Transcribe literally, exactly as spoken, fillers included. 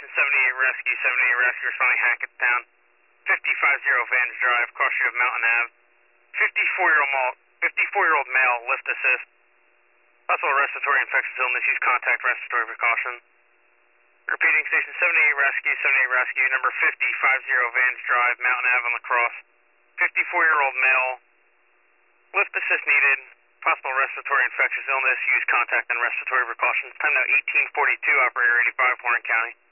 seventy-eight Rescue, seventy-eight Rescue, responding Hackettstown. fifty-five zero Vans Drive, cross street of Mountain Ave. fifty-four-year-old male, fifty-four-year-old male, lift assist. Possible respiratory infectious illness, use contact respiratory precaution. Repeating, station seventy-eight Rescue, seventy-eight Rescue, number fifty-five zero Vans Drive, Mountain Ave on La Crosse. fifty-four-year-old male, lift assist needed. Possible respiratory infectious illness, use contact and respiratory precautions. Time now eighteen forty-two, operator eighty-five, Warren County.